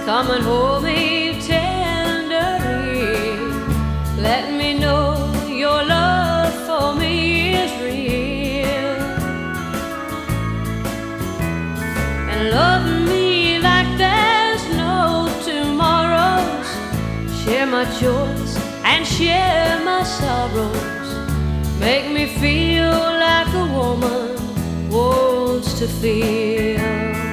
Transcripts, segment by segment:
Come and hold me tenderly. Let me know your love for me is real. And love me like there's no tomorrows. Share my joys and share my sorrows. Make me feel like a woman wants to feel.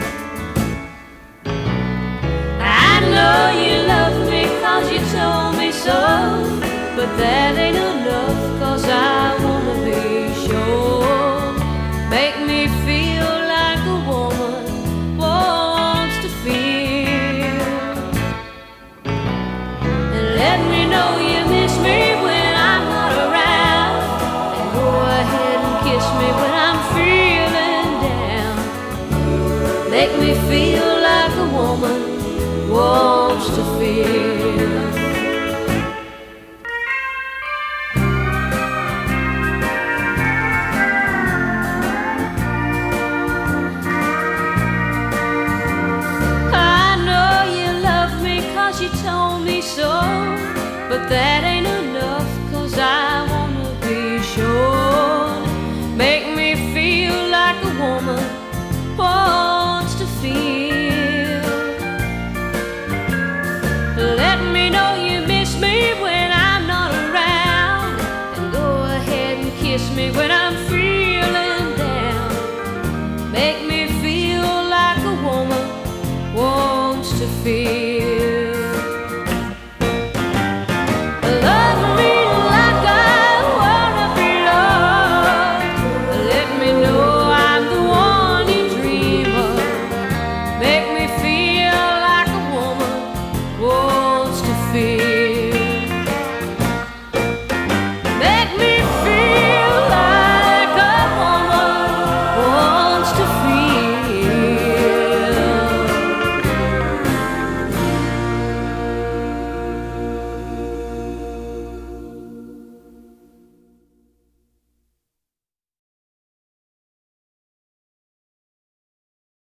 I know you love me 'cause you told me so, but that ain't enough 'cause I wanna be sure. Make me feel like a woman wants to feel. And let me know you miss me when I'm not around. And go ahead and kiss me when I'm feeling down. Make me feel like a woman wants to feel. I know you love me 'cause you told me so, but that ain't enough 'cause I wanna be sure. Make me feel like a woman wants to feel. Let me know you miss me when I'm not around. And go ahead and kiss me when I'm feeling down. Make me feel like a woman wants to feel.